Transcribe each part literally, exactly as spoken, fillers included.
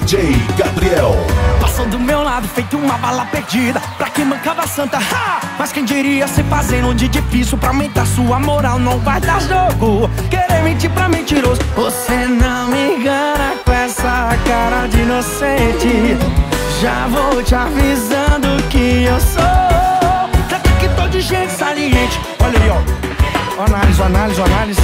J Gabriel. Passou do meu lado feito uma bala perdida, pra quem mancava santa, ha! Mas quem diria se fazendo de difícil pra aumentar sua moral, não vai dar jogo. Querer mentir pra mentiroso, você não me engana com essa cara de inocente. Já vou te avisando que eu sou até que tô de gente saliente. Olha aí, ó, análise, análise, análise.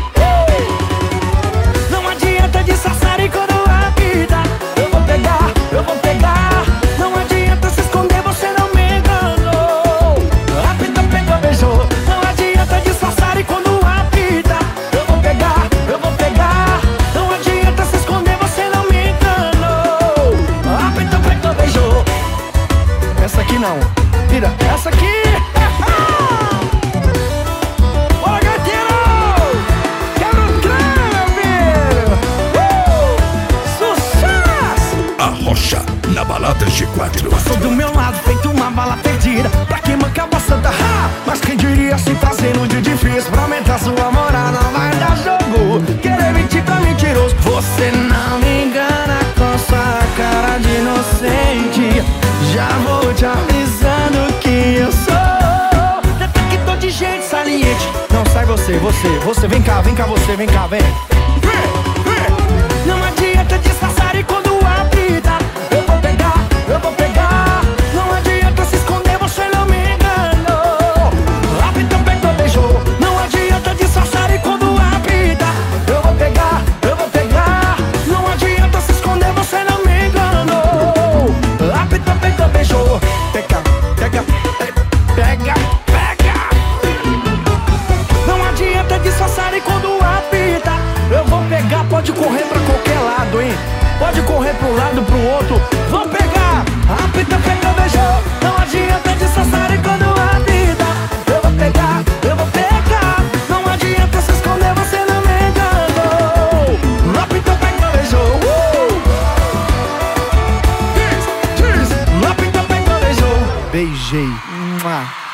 Não adianta disfarçar e quando a vida eu vou pegar, eu vou pegar. Não adianta se esconder, você não me enganou. A vida pegou, beijou. Não adianta disfarçar e quando a vida eu vou pegar, eu vou pegar. Não adianta se esconder, você não me enganou. A vida pegou, beijou. Essa aqui não, vira, essa aqui. Na balada G quatro. Passou do meu lado feito uma bala perdida, pra quem mancava santa, ha! Mas quem diria se fazendo de difícil pra aumentar sua moral, não vai dar jogo. Querer mentir pra mentiroso, você não me engana com sua cara de inocente. Já vou te avisando que eu sou até que tô de gente saliente. Não sai você, você, você, vem cá, vem cá você, vem cá, vem. Não adianta disfarçar e quando a vida eu vou pegar, não adianta se esconder, você não me enganou. A vida pegou, beijou. Não adianta disfarçar e quando a vida eu vou pegar, eu vou pegar. Não adianta se esconder, você não me enganou. A vida pegou, beijou. Pega, pega, pega, pega. Não adianta disfarçar e quando a vida eu vou pegar. Pode correr pra qualquer lado, hein? Pode correr pro lado, pro outro. Vou pegar, a pita pegou, beijou. Não adianta disfarçar e quando a vida eu vou pegar, eu vou pegar. Não adianta se esconder, você não me enganou. A pita pegou, beijou. uh! Diz, diz. A pita pegou, beijou. Beijei. Mua.